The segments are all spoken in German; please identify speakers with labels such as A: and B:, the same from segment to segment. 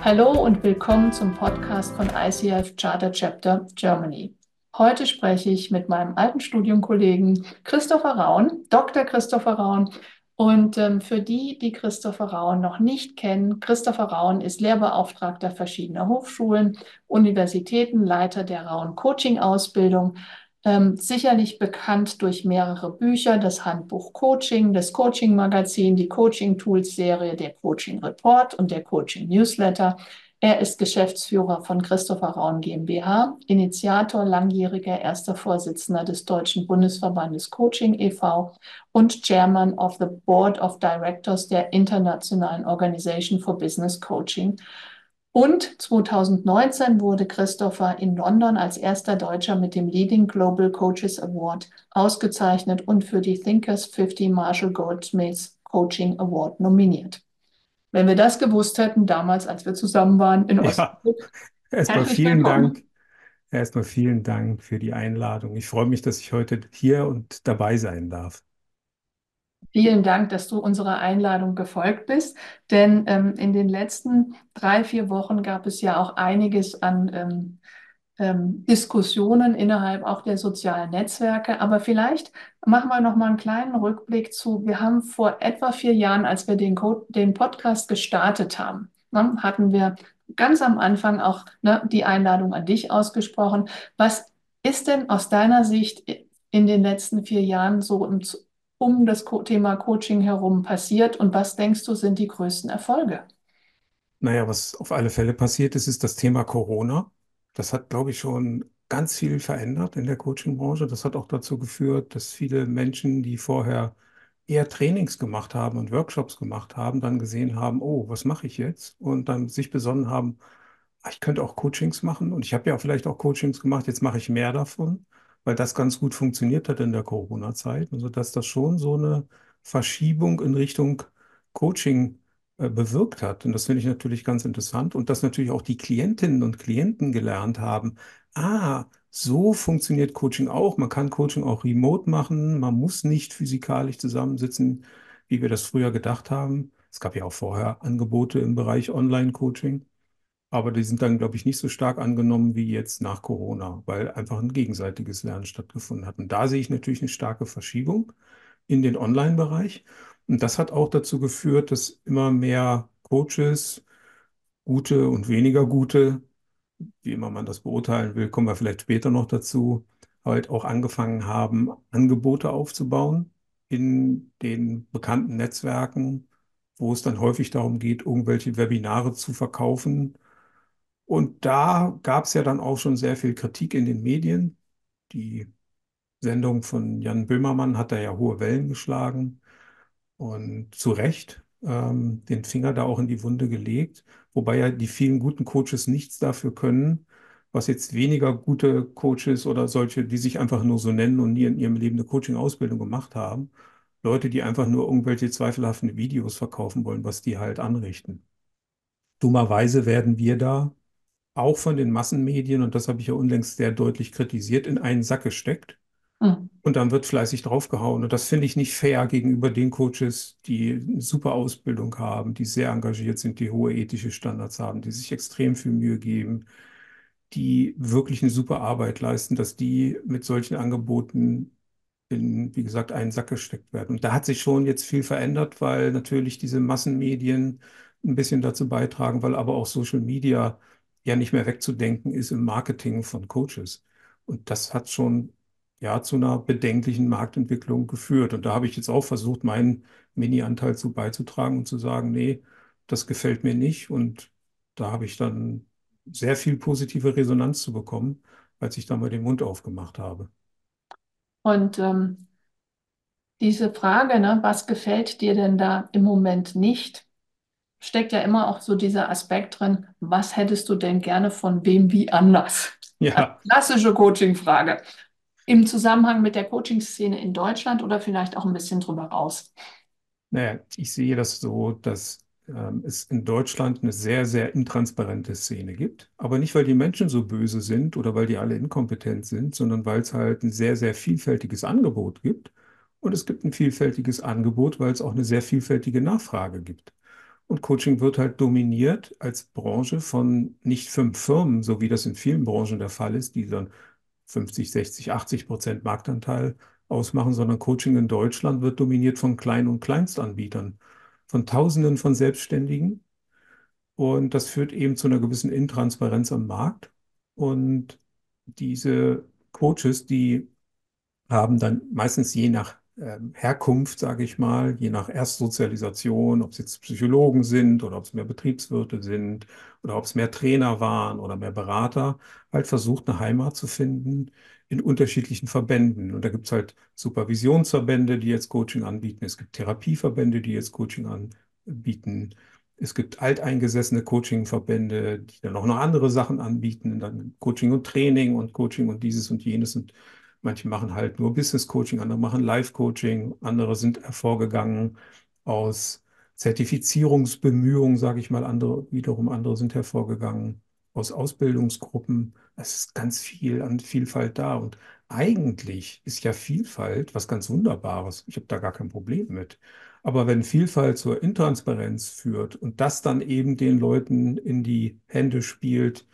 A: Hallo und willkommen zum Podcast von ICF Charter Chapter Germany. Heute spreche ich mit meinem alten Studienkollegen Christopher Raun, Dr. Christopher Raun. Und für die, die Christopher Raun noch nicht kennen, Christopher Raun ist Lehrbeauftragter verschiedener Hochschulen, Universitäten, Leiter der Raun Coaching Ausbildung, sicherlich bekannt durch mehrere Bücher, das Handbuch Coaching, das Coaching Magazin, die Coaching Tools Serie, der Coaching Report und der Coaching Newsletter. Er ist Geschäftsführer von Christopher Raun GmbH, Initiator, langjähriger erster Vorsitzender des Deutschen Bundesverbandes Coaching e.V. und Chairman of the Board of Directors der Internationalen Organization for Business Coaching. Und 2019 wurde Christopher in London als erster Deutscher mit dem Leading Global Coaches Award ausgezeichnet und für die Thinkers 50 Marshall Goldsmiths Coaching Award nominiert. Wenn wir das gewusst hätten, damals, als wir zusammen waren in
B: Ja,
A: Osnabrück,
B: erstmal
A: herzlich
B: vielen
A: willkommen.
B: Dank. Erstmal vielen Dank für die Einladung. Ich freue mich, dass ich heute hier und dabei sein darf.
A: Vielen Dank, dass du unserer Einladung gefolgt bist, denn in den letzten 3, 4 Wochen gab es ja auch einiges an Diskussionen innerhalb auch der sozialen Netzwerke. Aber vielleicht machen wir noch mal einen kleinen Rückblick zu. Wir haben vor etwa 4 Jahren, als wir den Podcast gestartet haben, ne, hatten wir ganz am Anfang auch die Einladung an dich ausgesprochen. Was ist denn aus deiner Sicht in den letzten 4 Jahren so um das Thema Coaching herum passiert und was denkst du sind die größten Erfolge?
B: Naja, was auf alle Fälle passiert ist, ist das Thema Corona. Das hat, glaube ich, schon ganz viel verändert in der Coaching-Branche. Das hat auch dazu geführt, dass viele Menschen, die vorher eher Trainings gemacht haben und Workshops gemacht haben, dann gesehen haben, oh, was mache ich jetzt? Und dann sich besonnen haben, ich könnte auch Coachings machen und ich habe ja vielleicht auch Coachings gemacht, jetzt mache ich mehr davon, weil das ganz gut funktioniert hat in der Corona-Zeit. Also dass das schon so eine Verschiebung in Richtung Coaching bewirkt hat. Und das finde ich natürlich ganz interessant. Und dass natürlich auch die Klientinnen und Klienten gelernt haben, so funktioniert Coaching auch. Man kann Coaching auch remote machen. Man muss nicht physikalisch zusammensitzen, wie wir das früher gedacht haben. Es gab ja auch vorher Angebote im Bereich Online-Coaching. Aber die sind dann, glaube ich, nicht so stark angenommen wie jetzt nach Corona, weil einfach ein gegenseitiges Lernen stattgefunden hat. Und da sehe ich natürlich eine starke Verschiebung in den Online-Bereich. Und das hat auch dazu geführt, dass immer mehr Coaches, gute und weniger gute, wie immer man das beurteilen will, kommen wir vielleicht später noch dazu, halt auch angefangen haben, Angebote aufzubauen in den bekannten Netzwerken, wo es dann häufig darum geht, irgendwelche Webinare zu verkaufen, und da gab es ja dann auch schon sehr viel Kritik in den Medien. Die Sendung von Jan Böhmermann hat da ja hohe Wellen geschlagen und zu Recht den Finger da auch in die Wunde gelegt, wobei ja die vielen guten Coaches nichts dafür können, was jetzt weniger gute Coaches oder solche, die sich einfach nur so nennen und nie in ihrem Leben eine Coaching-Ausbildung gemacht haben. Leute, die einfach nur irgendwelche zweifelhaften Videos verkaufen wollen, was die halt anrichten. Dummerweise werden wir da auch von den Massenmedien, und das habe ich ja unlängst sehr deutlich kritisiert, in einen Sack gesteckt.
A: Hm.
B: Und dann wird fleißig draufgehauen. Und das finde ich nicht fair gegenüber den Coaches, die eine super Ausbildung haben, die sehr engagiert sind, die hohe ethische Standards haben, die sich extrem viel Mühe geben, die wirklich eine super Arbeit leisten, dass die mit solchen Angeboten in, wie gesagt, einen Sack gesteckt werden. Und da hat sich schon jetzt viel verändert, weil natürlich diese Massenmedien ein bisschen dazu beitragen, weil aber auch Social Media ja nicht mehr wegzudenken ist im Marketing von Coaches. Und das hat schon ja zu einer bedenklichen Marktentwicklung geführt. Und da habe ich jetzt auch versucht, meinen Mini-Anteil zu beizutragen und zu sagen, nee, das gefällt mir nicht. Und da habe ich dann sehr viel positive Resonanz zu bekommen, als ich da mal den Mund aufgemacht habe.
A: Und diese Frage, ne, was gefällt dir denn da im Moment nicht, steckt ja immer auch so dieser Aspekt drin, was hättest du denn gerne von wem wie anders? Also
B: Ja.
A: klassische Coaching-Frage. Im Zusammenhang mit der Coaching-Szene in Deutschland oder vielleicht auch ein bisschen drüber raus.
B: Naja, ich sehe das so, dass es in Deutschland eine sehr, sehr intransparente Szene gibt. Aber nicht, weil die Menschen so böse sind oder weil die alle inkompetent sind, sondern weil es halt ein sehr, sehr vielfältiges Angebot gibt. Und es gibt ein vielfältiges Angebot, weil es auch eine sehr vielfältige Nachfrage gibt. Und Coaching wird halt dominiert als Branche von nicht 5 Firmen, so wie das in vielen Branchen der Fall ist, die dann 50, 60, 80% Marktanteil ausmachen, sondern Coaching in Deutschland wird dominiert von Klein- und Kleinstanbietern, von Tausenden von Selbstständigen. Und das führt eben zu einer gewissen Intransparenz am Markt. Und diese Coaches, die haben dann meistens je nach Herkunft, sage ich mal, je nach Erstsozialisation, ob es jetzt Psychologen sind oder ob es mehr Betriebswirte sind oder ob es mehr Trainer waren oder mehr Berater, halt versucht, eine Heimat zu finden in unterschiedlichen Verbänden. Und da gibt es halt Supervisionsverbände, die jetzt Coaching anbieten. Es gibt Therapieverbände, die jetzt Coaching anbieten. Es gibt alteingesessene Coachingverbände, die dann auch noch andere Sachen anbieten, dann Coaching und Training und Coaching und dieses und jenes. Und manche machen halt nur Business Coaching, andere machen Life Coaching, andere sind hervorgegangen aus Zertifizierungsbemühungen, sage ich mal, andere sind hervorgegangen aus Ausbildungsgruppen. Es ist ganz viel an Vielfalt da. Und eigentlich ist ja Vielfalt was ganz Wunderbares. Ich habe da gar kein Problem mit. Aber wenn Vielfalt zur Intransparenz führt und das dann eben den Leuten in die Hände spielt,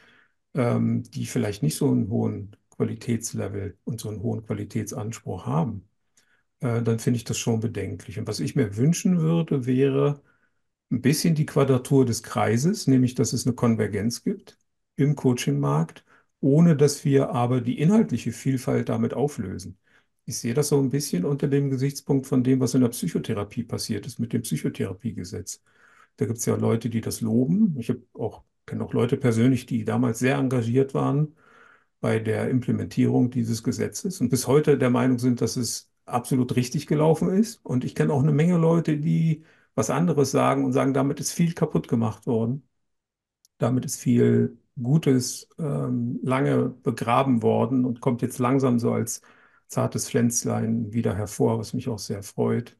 B: die vielleicht nicht so einen hohen Qualitätslevel und so einen hohen Qualitätsanspruch haben, dann finde ich das schon bedenklich. Und was ich mir wünschen würde, wäre ein bisschen die Quadratur des Kreises, nämlich dass es eine Konvergenz gibt im Coachingmarkt, ohne dass wir aber die inhaltliche Vielfalt damit auflösen. Ich sehe das so ein bisschen unter dem Gesichtspunkt von dem, was in der Psychotherapie passiert ist mit dem Psychotherapiegesetz. Da gibt es ja Leute, die das loben. Kenne auch Leute persönlich, die damals sehr engagiert waren bei der Implementierung dieses Gesetzes und bis heute der Meinung sind, dass es absolut richtig gelaufen ist. Und ich kenne auch eine Menge Leute, die was anderes sagen und sagen, damit ist viel kaputt gemacht worden. Damit ist viel Gutes lange begraben worden und kommt jetzt langsam so als zartes Pflänzlein wieder hervor, was mich auch sehr freut.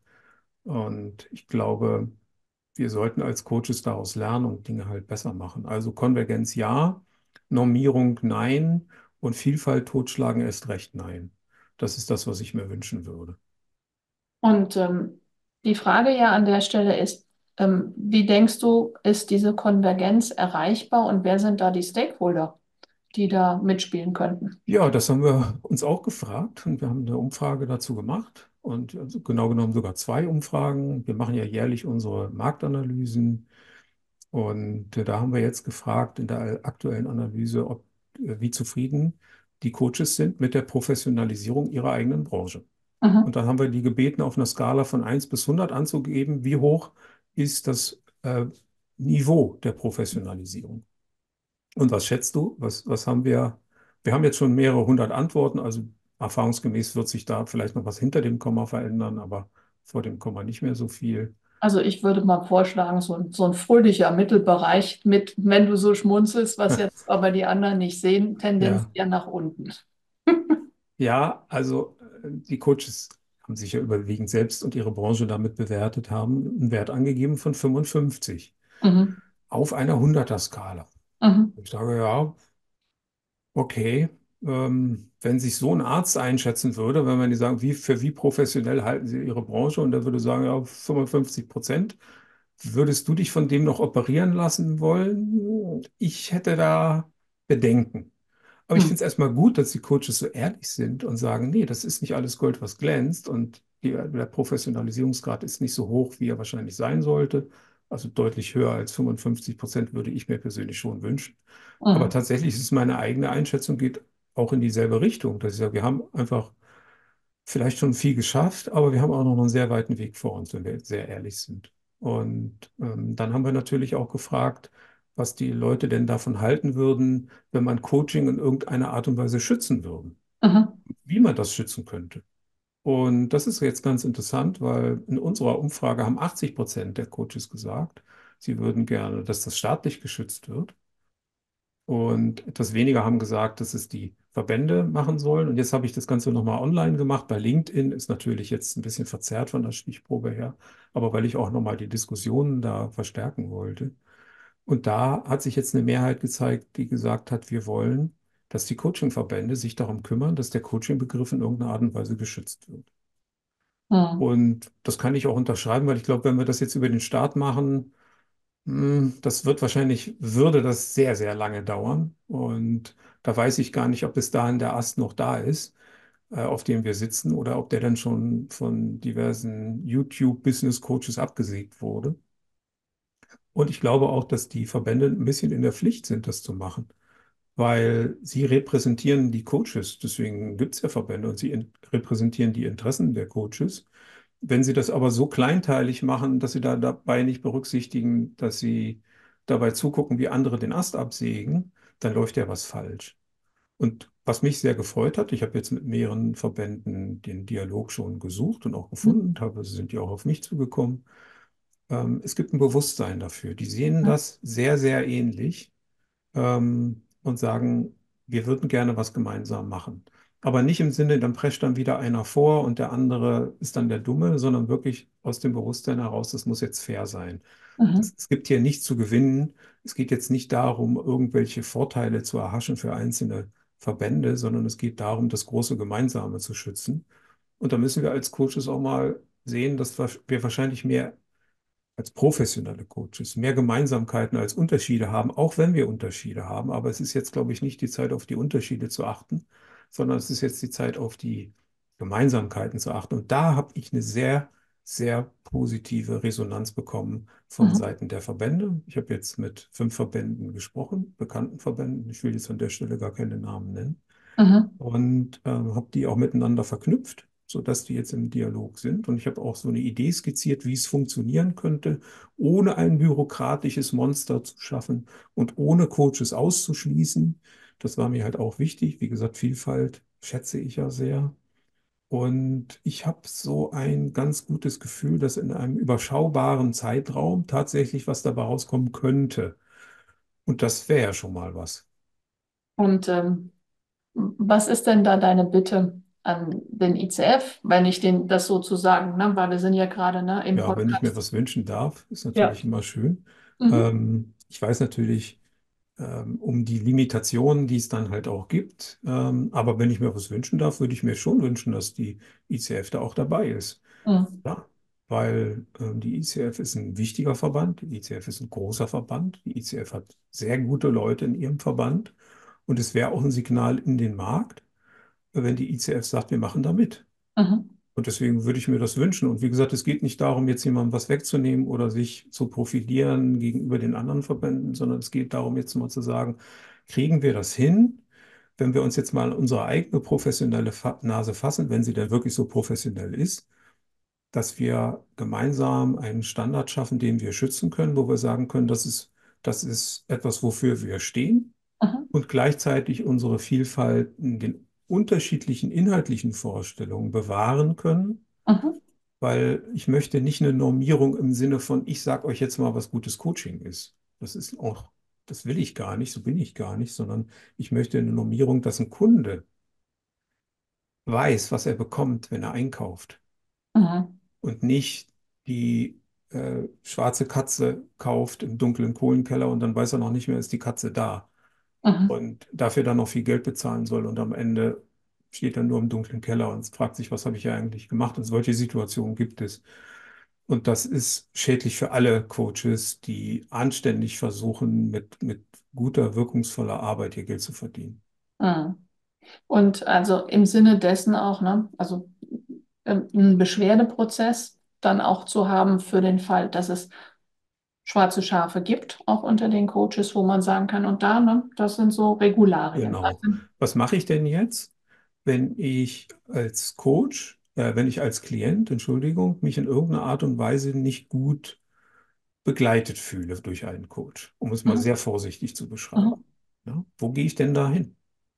B: Und ich glaube, wir sollten als Coaches daraus lernen und Dinge halt besser machen. Also Konvergenz ja, Normierung nein und Vielfalt totschlagen erst recht nein. Das ist das, was ich mir wünschen würde.
A: Und die Frage ja an der Stelle ist, wie denkst du, ist diese Konvergenz erreichbar und wer sind da die Stakeholder, die da mitspielen könnten?
B: Ja, das haben wir uns auch gefragt und wir haben eine Umfrage dazu gemacht und also genau genommen sogar 2 Umfragen. Wir machen ja jährlich unsere Marktanalysen und da haben wir jetzt gefragt in der aktuellen Analyse, wie zufrieden die Coaches sind mit der Professionalisierung ihrer eigenen Branche.
A: Mhm.
B: Und dann haben wir die gebeten, auf einer Skala von 1 bis 100 anzugeben, wie hoch ist das Niveau der Professionalisierung. Und was schätzt du? Was haben wir? Wir haben jetzt schon mehrere hundert Antworten, also erfahrungsgemäß wird sich da vielleicht noch was hinter dem Komma verändern, aber vor dem Komma nicht mehr so viel.
A: Also ich würde mal vorschlagen, so ein fröhlicher Mittelbereich mit, wenn du so schmunzelst, was jetzt aber die anderen nicht sehen, Tendenz
B: Ja,
A: eher nach unten.
B: ja, also die Coaches haben sich ja überwiegend selbst und ihre Branche damit bewertet, haben einen Wert angegeben von 55
A: Mhm.
B: auf einer 100er-Skala.
A: Mhm.
B: Ich sage, ja, okay, wenn sich so ein Arzt einschätzen würde, wenn man die sagen, für wie professionell halten Sie Ihre Branche und der würde sagen, ja, 55%, würdest du dich von dem noch operieren lassen wollen? Ich hätte da Bedenken. Aber ich finde
A: Mhm.
B: es erstmal gut, dass die Coaches so ehrlich sind und sagen, nee, das ist nicht alles Gold, was glänzt und der Professionalisierungsgrad ist nicht so hoch, wie er wahrscheinlich sein sollte. Also deutlich höher als 55% würde ich mir persönlich schon wünschen. Aber
A: Mhm.
B: tatsächlich ist meine eigene Einschätzung geht auch in dieselbe Richtung, dass ich sage, wir haben einfach vielleicht schon viel geschafft, aber wir haben auch noch einen sehr weiten Weg vor uns, wenn wir sehr ehrlich sind. Und dann haben wir natürlich auch gefragt, was die Leute denn davon halten würden, wenn man Coaching in irgendeiner Art und Weise schützen würde,
A: Mhm.
B: wie man das schützen könnte. Und das ist jetzt ganz interessant, weil in unserer Umfrage haben 80% der Coaches gesagt, sie würden gerne, dass das staatlich geschützt wird. Und etwas weniger haben gesagt, dass es die Verbände machen sollen. Und jetzt habe ich das Ganze nochmal online gemacht. Bei LinkedIn ist natürlich jetzt ein bisschen verzerrt von der Stichprobe her, aber weil ich auch nochmal die Diskussionen da verstärken wollte. Und da hat sich jetzt eine Mehrheit gezeigt, die gesagt hat, wir wollen, dass die Coachingverbände sich darum kümmern, dass der Coaching-Begriff in irgendeiner Art und Weise geschützt wird.
A: Mhm.
B: Und das kann ich auch unterschreiben, weil ich glaube, wenn wir das jetzt über den Staat machen, Das würde das sehr, sehr lange dauern. Und da weiß ich gar nicht, ob bis dahin der Ast noch da ist, auf dem wir sitzen, oder ob der dann schon von diversen YouTube-Business-Coaches abgesägt wurde. Und ich glaube auch, dass die Verbände ein bisschen in der Pflicht sind, das zu machen, weil sie repräsentieren die Coaches. Deswegen gibt es ja Verbände und repräsentieren die Interessen der Coaches. Wenn Sie das aber so kleinteilig machen, dass Sie da dabei nicht berücksichtigen, dass Sie dabei zugucken, wie andere den Ast absägen, dann läuft ja was falsch. Und was mich sehr gefreut hat, ich habe jetzt mit mehreren Verbänden den Dialog schon gesucht und auch gefunden, teilweise sind die auch auf mich zugekommen. Es gibt ein Bewusstsein dafür. Die sehen das sehr, sehr ähnlich und sagen, wir würden gerne was gemeinsam machen. Aber nicht im Sinne, dann prescht dann wieder einer vor und der andere ist dann der Dumme, sondern wirklich aus dem Bewusstsein heraus, das muss jetzt fair sein.
A: Mhm.
B: Es gibt hier nichts zu gewinnen. Es geht jetzt nicht darum, irgendwelche Vorteile zu erhaschen für einzelne Verbände, sondern es geht darum, das große Gemeinsame zu schützen. Und da müssen wir als Coaches auch mal sehen, dass wir wahrscheinlich mehr als professionelle Coaches mehr Gemeinsamkeiten als Unterschiede haben, auch wenn wir Unterschiede haben. Aber es ist jetzt, glaube ich, nicht die Zeit, auf die Unterschiede zu achten, sondern es ist jetzt die Zeit, auf die Gemeinsamkeiten zu achten. Und da habe ich eine sehr, sehr positive Resonanz bekommen von
A: Mhm.
B: Seiten der Verbände. Ich habe jetzt mit 5 Verbänden gesprochen, bekannten Verbänden. Ich will jetzt an der Stelle gar keine Namen nennen
A: Mhm.
B: und habe die auch miteinander verknüpft, sodass die jetzt im Dialog sind. Und ich habe auch so eine Idee skizziert, wie es funktionieren könnte, ohne ein bürokratisches Monster zu schaffen und ohne Coaches auszuschließen. Das war mir halt auch wichtig. Wie gesagt, Vielfalt schätze ich ja sehr. Und ich habe so ein ganz gutes Gefühl, dass in einem überschaubaren Zeitraum tatsächlich was dabei rauskommen könnte. Und das wäre ja schon mal was.
A: Und was ist denn da deine Bitte an den ICF, wenn ich das sozusagen, ne, weil wir sind ja gerade, ne, im
B: Ja, wenn ich mir
A: Podcast.
B: was wünschen darf, ist
A: Ja.
B: natürlich immer schön.
A: Mhm.
B: Ich weiß natürlich um die Limitationen, die es dann halt auch gibt. Aber wenn ich mir was wünschen darf, würde ich mir schon wünschen, dass die ICF da auch dabei ist.
A: Mhm.
B: Ja, weil die ICF ist ein wichtiger Verband, die ICF ist ein großer Verband, die ICF hat sehr gute Leute in ihrem Verband und es wäre auch ein Signal in den Markt, wenn die ICF sagt, wir machen da mit.
A: Mhm.
B: Und deswegen würde ich mir das wünschen. Und wie gesagt, es geht nicht darum, jetzt jemandem was wegzunehmen oder sich zu profilieren gegenüber den anderen Verbänden, sondern es geht darum, jetzt mal zu sagen, kriegen wir das hin, wenn wir uns jetzt mal unsere eigene professionelle Nase fassen, wenn sie denn wirklich so professionell ist, dass wir gemeinsam einen Standard schaffen, den wir schützen können, wo wir sagen können, das ist etwas, wofür wir stehen
A: Mhm.
B: und gleichzeitig unsere Vielfalt in den unterschiedlichen inhaltlichen Vorstellungen bewahren können,
A: Mhm.
B: weil ich möchte nicht eine Normierung im Sinne von, ich sage euch jetzt mal, was gutes Coaching ist. Das ist auch, das will ich gar nicht, so bin ich gar nicht, sondern ich möchte eine Normierung, dass ein Kunde weiß, was er bekommt, wenn er einkauft
A: Mhm.
B: und nicht die schwarze Katze kauft im dunklen Kohlenkeller und dann weiß er noch nicht mehr, ist die Katze da
A: Mhm.
B: und dafür dann noch viel Geld bezahlen soll und am Ende steht er nur im dunklen Keller und fragt sich, was habe ich ja eigentlich gemacht? Und solche Situationen gibt es. Und das ist schädlich für alle Coaches, die anständig versuchen, mit guter, wirkungsvoller Arbeit ihr Geld zu verdienen.
A: Mhm. Und also im Sinne dessen auch, ne, also einen Beschwerdeprozess dann auch zu haben für den Fall, dass es schwarze Schafe gibt, auch unter den Coaches, wo man sagen kann, und da, ne, das sind so Regularien.
B: Genau. Was mache ich denn jetzt, wenn ich als Coach, wenn ich als Klient, Entschuldigung, mich in irgendeiner Art und Weise nicht gut begleitet fühle durch einen Coach, um es mal
A: Mhm.
B: sehr vorsichtig zu beschreiben?
A: Mhm.
B: Ja, wo gehe ich denn da hin?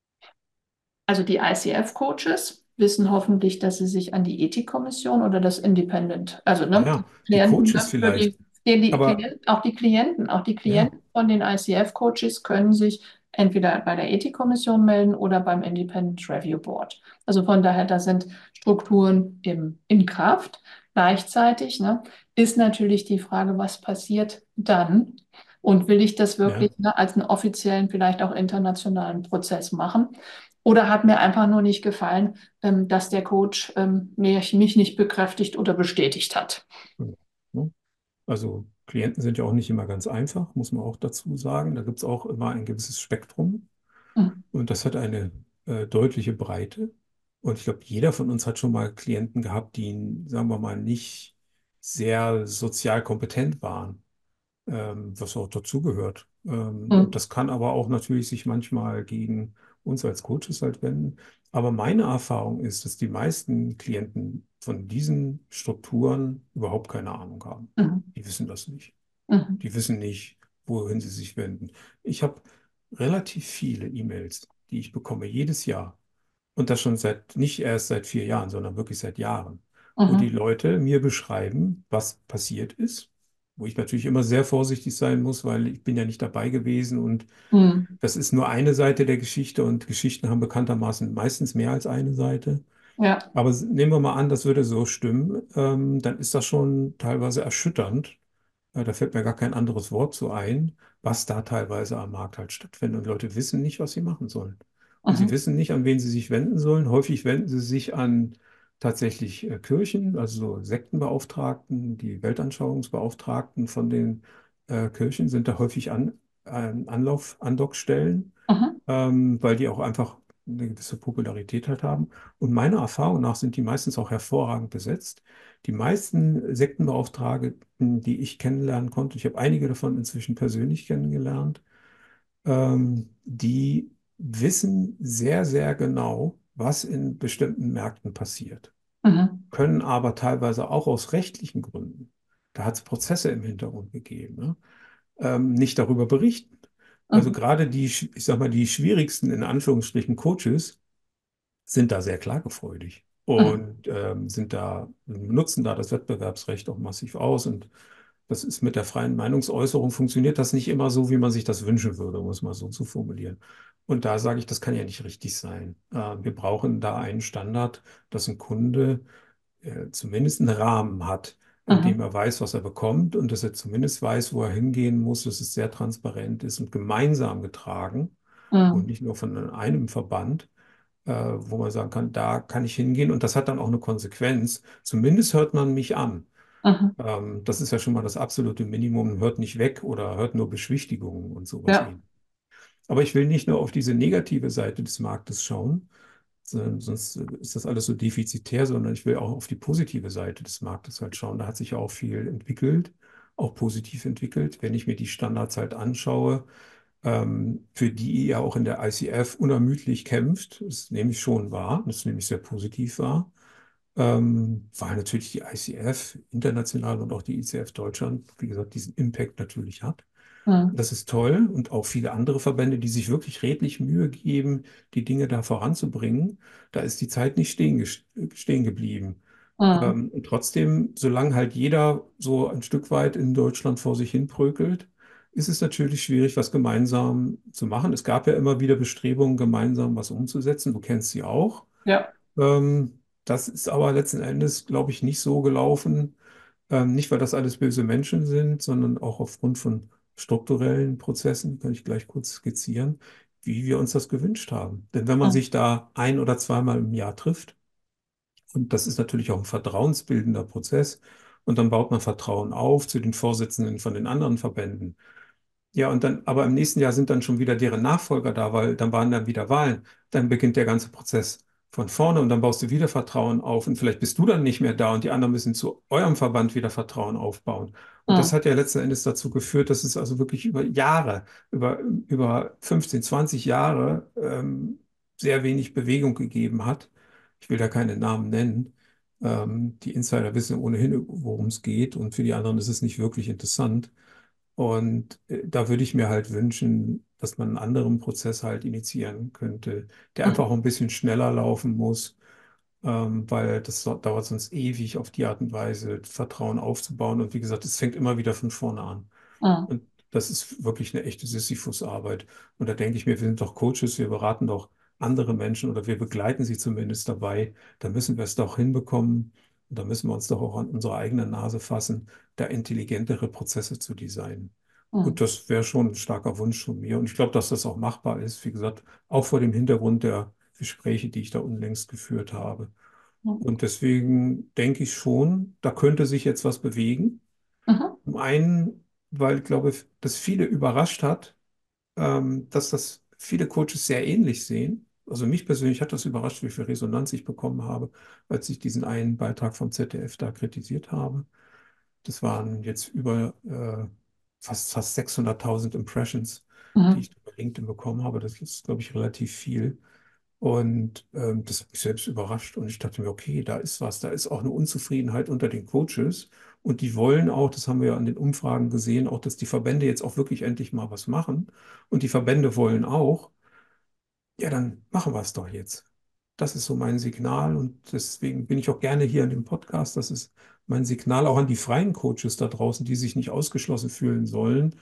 A: Also die ICF-Coaches wissen hoffentlich, dass sie sich an die Ethikkommission oder das Independent, also ne,
B: Naja, die
A: Klienten,
B: Coaches
A: ne, für
B: vielleicht, aber
A: Auch die Klienten,
B: ja,
A: von den ICF-Coaches können sich entweder bei der Ethikkommission melden oder beim Independent Review Board. Also von daher, da sind Strukturen in Kraft. Gleichzeitig, ne, ist natürlich die Frage, was passiert dann? Und will ich das
B: ja.
A: wirklich, ne, als einen offiziellen, vielleicht auch internationalen Prozess machen? Oder hat mir einfach nur nicht gefallen, dass der Coach mich nicht bekräftigt oder bestätigt hat.
B: Ja. Also. Klienten sind ja auch nicht immer ganz einfach, muss man auch dazu sagen. Da gibt es auch immer ein gewisses Spektrum
A: Mhm.
B: und das hat eine deutliche Breite. Und ich glaube, jeder von uns hat schon mal Klienten gehabt, die, sagen wir mal, nicht sehr sozial kompetent waren, was auch dazugehört. Und
A: Mhm.
B: das kann aber auch natürlich sich manchmal gegen uns als Coaches halt wenden. Aber meine Erfahrung ist, dass die meisten Klienten von diesen Strukturen überhaupt keine Ahnung haben.
A: Mhm.
B: Die wissen das nicht.
A: Mhm.
B: Die wissen nicht, wohin sie sich wenden. Ich habe relativ viele E-Mails, die ich bekomme jedes Jahr. Und das schon nicht erst seit 4 Jahren, sondern wirklich seit Jahren, wo die
A: Mhm.
B: Leute mir beschreiben, was passiert ist, wo ich natürlich immer sehr vorsichtig sein muss, weil ich bin ja nicht dabei gewesen und
A: Mhm.
B: das ist nur eine Seite der Geschichte und Geschichten haben bekanntermaßen meistens mehr als eine Seite.
A: Ja.
B: Aber nehmen wir mal an, das würde so stimmen, dann ist das schon teilweise erschütternd. Da fällt mir gar kein anderes Wort zu ein, was da teilweise am Markt halt stattfindet. Und Leute wissen nicht, was sie machen sollen. Und sie
A: Mhm.
B: wissen nicht, an wen sie sich wenden sollen. Häufig wenden sie sich an tatsächlich Kirchen, also so Sektenbeauftragten, die Weltanschauungsbeauftragten von den Kirchen sind da häufig Andockstellen,
A: Mhm.
B: weil die auch einfach eine gewisse Popularität halt haben. Und meiner Erfahrung nach sind die meistens auch hervorragend besetzt. Die meisten Sektenbeauftragten, die ich kennenlernen konnte, ich habe einige davon inzwischen persönlich kennengelernt, die wissen sehr, sehr genau, was in bestimmten Märkten passiert,
A: Mhm.
B: können aber teilweise auch aus rechtlichen Gründen, da hat es Prozesse im Hintergrund gegeben, ne, nicht darüber berichten. Also
A: Mhm.
B: gerade die, ich sag mal, die schwierigsten in Anführungsstrichen Coaches sind da sehr klagefreudig
A: Mhm.
B: und nutzen da das Wettbewerbsrecht auch massiv aus. Und das ist mit der freien Meinungsäußerung funktioniert das nicht immer so, wie man sich das wünschen würde, um es mal so zu formulieren. Und da sage ich, das kann ja nicht richtig sein. Wir brauchen da einen Standard, dass ein Kunde zumindest einen Rahmen hat, in dem
A: Mhm.
B: er weiß, was er bekommt und dass er zumindest weiß, wo er hingehen muss, dass es sehr transparent ist und gemeinsam getragen und
A: Mhm.
B: nicht nur von einem Verband, wo man sagen kann, da kann ich hingehen und das hat dann auch eine Konsequenz. Zumindest hört man mich an.
A: Mhm.
B: Das ist ja schon mal das absolute Minimum, hört nicht weg oder hört nur Beschwichtigungen und sowas
A: Ja.
B: ähnliches. Aber ich will nicht nur auf diese negative Seite des Marktes schauen, sonst ist das alles so defizitär, sondern ich will auch auf die positive Seite des Marktes halt schauen. Da hat sich ja auch viel entwickelt, auch positiv entwickelt. Wenn ich mir die Standards halt anschaue, für die ihr auch in der ICF unermüdlich kämpft, das nehme ich schon wahr, das nehme ich sehr positiv wahr, weil natürlich die ICF international und auch die ICF Deutschland, wie gesagt, diesen Impact natürlich hat.
A: Mhm.
B: Das ist toll und auch viele andere Verbände, die sich wirklich redlich Mühe geben, die Dinge da voranzubringen. Da ist die Zeit nicht stehen geblieben.
A: Mhm.
B: Und trotzdem, solange halt jeder so ein Stück weit in Deutschland vor sich hin prökelt, ist es natürlich schwierig, was gemeinsam zu machen. Es gab ja immer wieder Bestrebungen, gemeinsam was umzusetzen. Du kennst sie auch.
A: Ja.
B: Das ist aber letzten Endes, glaube ich, nicht so gelaufen. Nicht, weil das alles böse Menschen sind, sondern auch aufgrund von strukturellen Prozessen, die kann ich gleich kurz skizzieren, wie wir uns das gewünscht haben. Denn wenn man
A: Mhm.
B: sich da ein- oder zweimal im Jahr trifft, und das ist natürlich auch ein vertrauensbildender Prozess, und dann baut man Vertrauen auf zu den Vorsitzenden von den anderen Verbänden. Ja, und dann, aber im nächsten Jahr sind dann schon wieder deren Nachfolger da, weil dann waren dann wieder Wahlen. Dann beginnt der ganze Prozess von vorne und dann baust du wieder Vertrauen auf und vielleicht bist du dann nicht mehr da und die anderen müssen zu eurem Verband wieder Vertrauen aufbauen. Und das
A: Mhm.
B: hat ja letzten Endes dazu geführt, dass es also wirklich über Jahre, über 15, 20 Jahre sehr wenig Bewegung gegeben hat. Ich will da keine Namen nennen. Die Insider wissen ohnehin, worum es geht und für die anderen ist es nicht wirklich interessant. Und da würde ich mir halt wünschen, dass man einen anderen Prozess halt initiieren könnte, der einfach
A: Mhm.
B: auch ein bisschen schneller laufen muss, weil dauert sonst ewig auf die Art und Weise, Vertrauen aufzubauen. Und wie gesagt, es fängt immer wieder von vorne an.
A: Mhm.
B: Und das ist wirklich eine echte Sisyphus-Arbeit. Und da denke ich mir, wir sind doch Coaches, wir beraten doch andere Menschen oder wir begleiten sie zumindest dabei. Da müssen wir es doch hinbekommen. Und da müssen wir uns doch auch an unsere eigene Nase fassen, da intelligentere Prozesse zu designen. Und
A: Mhm.
B: das wäre schon ein starker Wunsch von mir. Und ich glaube, dass das auch machbar ist. Wie gesagt, auch vor dem Hintergrund der Gespräche, die ich da unlängst geführt habe.
A: Mhm.
B: Und deswegen denke ich schon, da könnte sich jetzt was bewegen.
A: Mhm.
B: Zum einen, weil ich glaube, das viele überrascht hat, dass das viele Coaches sehr ähnlich sehen. Also mich persönlich hat das überrascht, wie viel Resonanz ich bekommen habe, als ich diesen einen Beitrag vom ZDF da kritisiert habe. Das waren jetzt über fast 600.000 Impressions, die
A: Mhm.
B: ich über LinkedIn bekommen habe. Das ist, glaube ich, relativ viel. Und das hat mich selbst überrascht. Und ich dachte mir, okay, da ist was. Da ist auch eine Unzufriedenheit unter den Coaches. Und die wollen auch, das haben wir ja an den Umfragen gesehen, auch, dass die Verbände jetzt auch wirklich endlich mal was machen. Und die Verbände wollen auch, ja, dann machen wir es doch jetzt. Das ist so mein Signal. Und deswegen bin ich auch gerne hier in dem Podcast. Das ist mein Signal auch an die freien Coaches da draußen, die sich nicht ausgeschlossen fühlen sollen,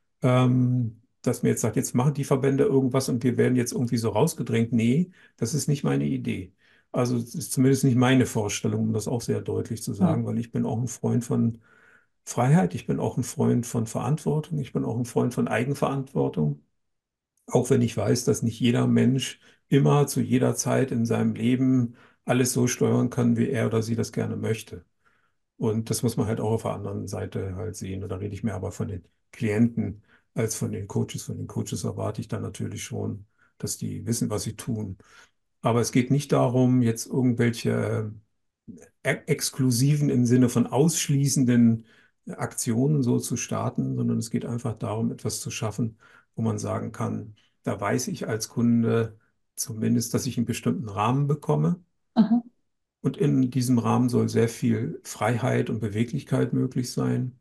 B: dass mir jetzt sagt, jetzt machen die Verbände irgendwas und wir werden jetzt irgendwie so rausgedrängt. Nee, das ist nicht meine Idee. Also es ist zumindest nicht meine Vorstellung, um das auch sehr deutlich zu sagen,
A: Mhm.
B: weil ich bin auch ein Freund von Freiheit, ich bin auch ein Freund von Verantwortung, ich bin auch ein Freund von Eigenverantwortung, auch wenn ich weiß, dass nicht jeder Mensch immer zu jeder Zeit in seinem Leben alles so steuern kann, wie er oder sie das gerne möchte. Und das muss man halt auch auf der anderen Seite halt sehen. Und da rede ich mehr aber von den Klienten als von den Coaches. Von den Coaches erwarte ich dann natürlich schon, dass die wissen, was sie tun. Aber es geht nicht darum, jetzt irgendwelche exklusiven im Sinne von ausschließenden Aktionen so zu starten, sondern es geht einfach darum, etwas zu schaffen, wo man sagen kann, da weiß ich als Kunde zumindest, dass ich einen bestimmten Rahmen bekomme.
A: Mhm.
B: Und in diesem Rahmen soll sehr viel Freiheit und Beweglichkeit möglich sein.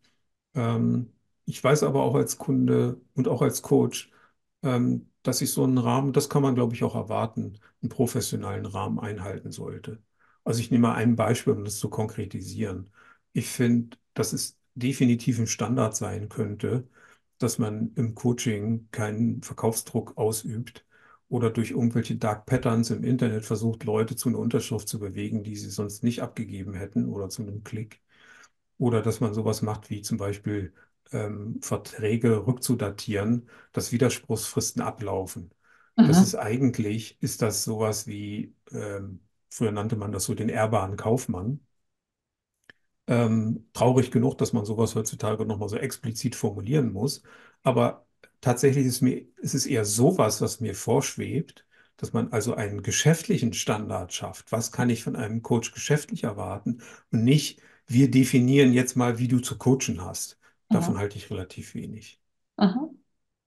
B: Ich weiß aber auch als Kunde und auch als Coach, dass ich so einen Rahmen, das kann man, glaube ich, auch erwarten, einen professionellen Rahmen einhalten sollte. Also ich nehme mal ein Beispiel, um das zu konkretisieren. Ich finde, dass es definitiv ein Standard sein könnte, dass man im Coaching keinen Verkaufsdruck ausübt oder durch irgendwelche Dark Patterns im Internet versucht, Leute zu einer Unterschrift zu bewegen, die sie sonst nicht abgegeben hätten oder zu einem Klick. Oder dass man sowas macht wie zum Beispiel Verträge rückzudatieren, dass Widerspruchsfristen ablaufen. Das ist
A: Mhm.
B: eigentlich, ist das sowas wie, früher nannte man das so den ehrbaren Kaufmann. Traurig genug, dass man sowas heutzutage nochmal so explizit formulieren muss. Aber tatsächlich ist es eher sowas, was mir vorschwebt, dass man also einen geschäftlichen Standard schafft. Was kann ich von einem Coach geschäftlich erwarten? Und nicht, wir definieren jetzt mal, wie du zu coachen hast. Davon
A: Mhm.
B: halte ich relativ wenig.
A: Mhm.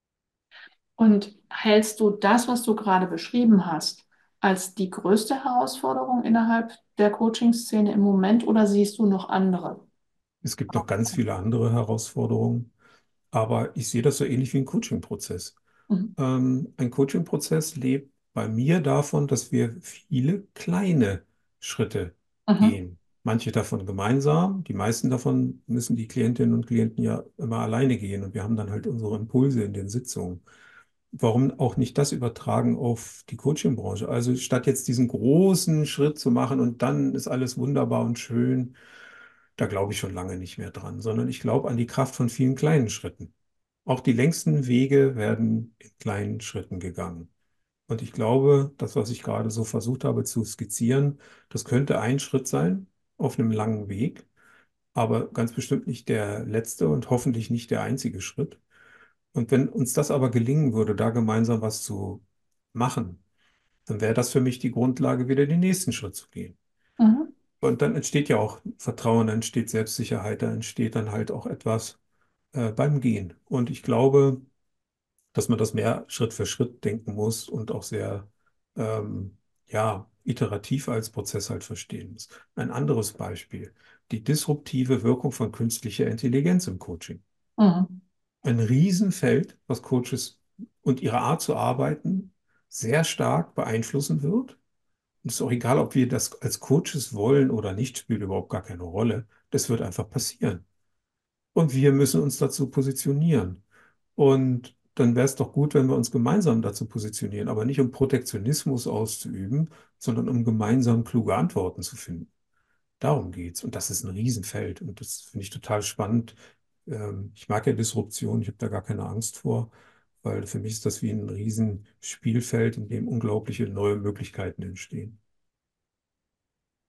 A: Und hältst du das, was du gerade beschrieben hast, als die größte Herausforderung innerhalb der Coaching-Szene im Moment oder siehst du noch andere?
B: Es gibt noch ganz viele andere Herausforderungen, aber ich sehe das so ähnlich wie ein Coaching-Prozess.
A: Mhm.
B: Ein Coaching-Prozess lebt bei mir davon, dass wir viele kleine Schritte
A: Mhm.
B: gehen. Manche davon gemeinsam, die meisten davon müssen die Klientinnen und Klienten ja immer alleine gehen und wir haben dann halt unsere Impulse in den Sitzungen. Warum auch nicht das übertragen auf die Coaching-Branche? Also statt jetzt diesen großen Schritt zu machen und dann ist alles wunderbar und schön, da glaube ich schon lange nicht mehr dran, sondern ich glaube an die Kraft von vielen kleinen Schritten. Auch die längsten Wege werden in kleinen Schritten gegangen. Und ich glaube, das, was ich gerade so versucht habe zu skizzieren, das könnte ein Schritt sein auf einem langen Weg, aber ganz bestimmt nicht der letzte und hoffentlich nicht der einzige Schritt. Und wenn uns das aber gelingen würde, da gemeinsam was zu machen, dann wäre das für mich die Grundlage, wieder den nächsten Schritt zu gehen.
A: Mhm.
B: Und dann entsteht ja auch Vertrauen, dann entsteht Selbstsicherheit, da entsteht dann halt auch etwas beim Gehen. Und ich glaube, dass man das mehr Schritt für Schritt denken muss und auch sehr, ja, iterativ als Prozess halt verstehen muss. Ein anderes Beispiel, die disruptive Wirkung von künstlicher Intelligenz im Coaching.
A: Mhm.
B: Ein Riesenfeld, was Coaches und ihre Art zu arbeiten sehr stark beeinflussen wird. Und es ist auch egal, ob wir das als Coaches wollen oder nicht, spielt überhaupt gar keine Rolle. Das wird einfach passieren. Und wir müssen uns dazu positionieren. Und dann wäre es doch gut, wenn wir uns gemeinsam dazu positionieren, aber nicht um Protektionismus auszuüben, sondern um gemeinsam kluge Antworten zu finden. Darum geht's. Und das ist ein Riesenfeld. Und das finde ich total spannend. Ich mag ja Disruption, ich habe da gar keine Angst vor, weil für mich ist das wie ein Riesenspielfeld, in dem unglaubliche neue Möglichkeiten entstehen.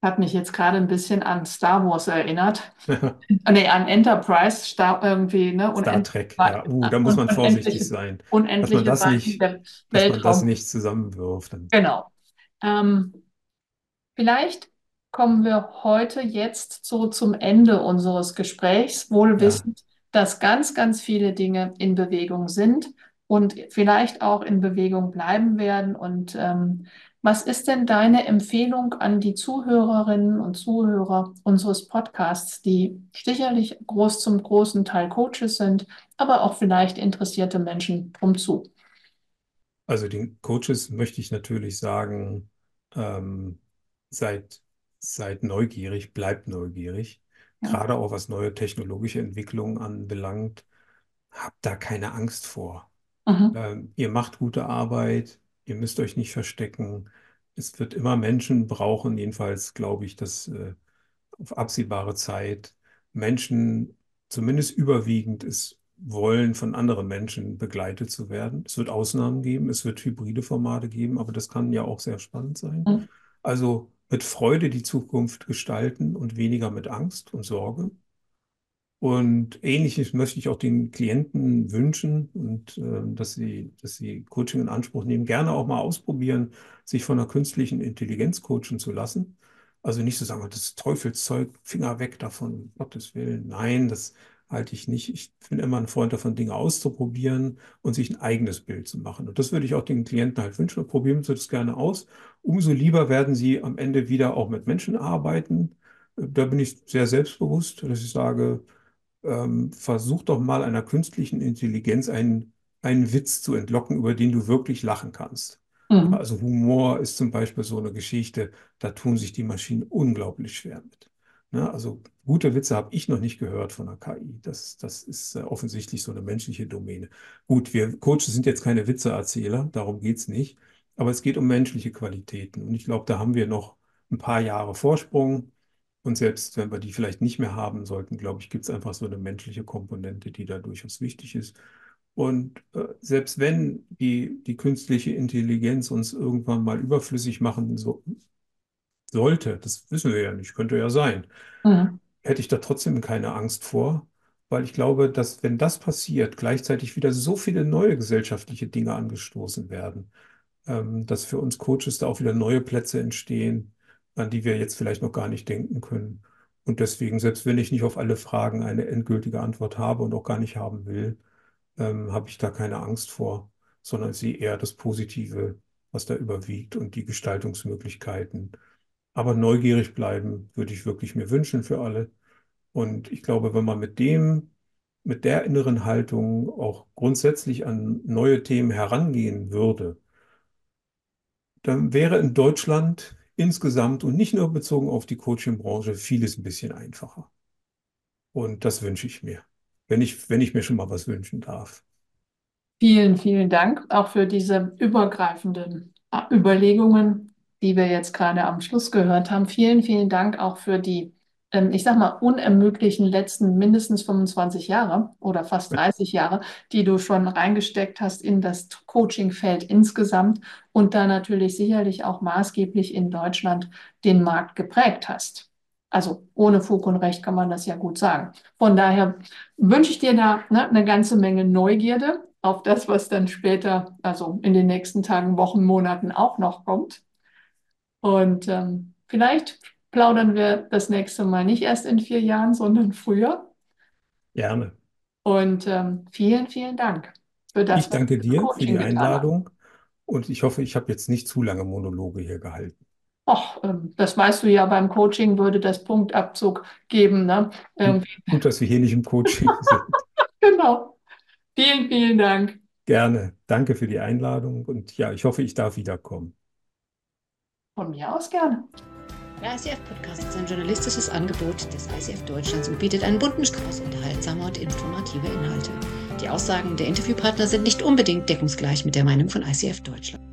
A: Hat mich jetzt gerade ein bisschen an Star Wars erinnert. Nee, an Enterprise, irgendwie, ne?
B: Star Trek, ja. Da muss man vorsichtig sein,
A: Unendliche Weiten der
B: dass man das
A: Weltraum.
B: nicht zusammenwirft. Dann,
A: Genau. Ähm, Vielleicht kommen wir heute jetzt so zum Ende unseres Gesprächs, wohl
B: ja.
A: wissend, dass ganz, ganz viele Dinge in Bewegung sind und vielleicht auch in Bewegung bleiben werden. Und was ist denn deine Empfehlung an die Zuhörerinnen und Zuhörer unseres Podcasts, die sicherlich zum großen Teil Coaches sind, aber auch vielleicht interessierte Menschen umzu?
B: Also den Coaches möchte ich natürlich sagen, ähm, seid, seid neugierig, bleibt neugierig.
A: Ja.
B: Gerade auch was neue technologische Entwicklungen anbelangt, habt da keine Angst vor.
A: Mhm.
B: Ihr macht gute Arbeit, ihr müsst euch nicht verstecken. Es wird immer Menschen brauchen, jedenfalls glaube ich, dass auf absehbare Zeit Menschen zumindest überwiegend es wollen, von anderen Menschen begleitet zu werden. Es wird Ausnahmen geben, es wird hybride Formate geben, aber das kann ja auch sehr spannend sein.
A: Mhm.
B: Also mit Freude die Zukunft gestalten und weniger mit Angst und Sorge. Und Ähnliches möchte ich auch den Klienten wünschen und dass sie Coaching in Anspruch nehmen, gerne auch mal ausprobieren, sich von einer künstlichen Intelligenz coachen zu lassen. Also nicht so sagen, das ist Teufelszeug, Finger weg davon, um Gottes Willen. Nein, das halte ich nicht. Ich bin immer ein Freund davon, Dinge auszuprobieren und sich ein eigenes Bild zu machen. Und das würde ich auch den Klienten halt wünschen. Probieren Sie das gerne aus. Umso lieber werden Sie am Ende wieder auch mit Menschen arbeiten. Da bin ich sehr selbstbewusst, dass ich sage, versuch doch mal einer künstlichen Intelligenz einen Witz zu entlocken, über den du wirklich lachen kannst. Ja,
A: Mhm.
B: also Humor ist zum Beispiel so eine Geschichte, da tun sich die Maschinen unglaublich schwer mit. Ne? Also gute Witze habe ich noch nicht gehört von der KI. Das ist offensichtlich so eine menschliche Domäne. Gut, wir Coaches sind jetzt keine Witzeerzähler, darum geht es nicht. Aber es geht um menschliche Qualitäten. Und ich glaube, da haben wir noch ein paar Jahre Vorsprung. Und selbst wenn wir die vielleicht nicht mehr haben sollten, glaube ich, gibt es einfach so eine menschliche Komponente, die da durchaus wichtig ist. Und selbst wenn die künstliche Intelligenz uns irgendwann mal überflüssig machen sollte, das wissen wir ja nicht, könnte ja sein,
A: Mhm.
B: hätte ich da trotzdem keine Angst vor, weil ich glaube, dass wenn das passiert, gleichzeitig wieder so viele neue gesellschaftliche Dinge angestoßen werden, dass für uns Coaches da auch wieder neue Plätze entstehen, an die wir jetzt vielleicht noch gar nicht denken können. Und deswegen, selbst wenn ich nicht auf alle Fragen eine endgültige Antwort habe und auch gar nicht haben will, habe ich da keine Angst vor, sondern sehe eher das Positive, was da überwiegt und die Gestaltungsmöglichkeiten. Aber neugierig bleiben würde ich wirklich mir wünschen für alle. Und ich glaube, wenn man mit der inneren Haltung auch grundsätzlich an neue Themen herangehen würde, dann wäre in Deutschland insgesamt und nicht nur bezogen auf die Coaching-Branche vieles ein bisschen einfacher. Und das wünsche ich mir, wenn ich mir schon mal was wünschen darf.
A: Vielen, vielen Dank auch für diese übergreifenden Überlegungen, die wir jetzt gerade am Schluss gehört haben. Vielen, vielen Dank auch für die, ich sag mal, unermüdlichen letzten mindestens 25 Jahre oder fast 30 Jahre, die du schon reingesteckt hast in das Coaching-Feld insgesamt und da natürlich sicherlich auch maßgeblich in Deutschland den Markt geprägt hast. Also ohne Fug und Recht kann man das ja gut sagen. Von daher wünsche ich dir da, ne, eine ganze Menge Neugierde auf das, was dann später, also in den nächsten Tagen, Wochen, Monaten auch noch kommt. Und vielleicht plaudern wir das nächste Mal nicht erst in 4 Jahren, sondern früher.
B: Gerne.
A: Und vielen, vielen Dank für
B: Ich
A: das, was du
B: danke
A: fürs
B: dir für
A: Coaching
B: die
A: getan hast.
B: Einladung und ich hoffe, ich habe jetzt nicht zu lange Monologe hier gehalten.
A: Och, das weißt du ja, beim Coaching würde das Punktabzug geben, ne?
B: Gut,
A: Irgendwie.
B: gut, dass wir hier nicht im Coaching sind.
A: Genau. Vielen, vielen Dank.
B: Gerne. Danke für die Einladung und ja, ich hoffe, ich darf wiederkommen.
A: Von mir aus gerne.
C: Der ICF-Podcast ist ein journalistisches Angebot des ICF Deutschlands und bietet einen bunten Strauß unterhaltsamer und informativer Inhalte. Die Aussagen der Interviewpartner sind nicht unbedingt deckungsgleich mit der Meinung von ICF Deutschland.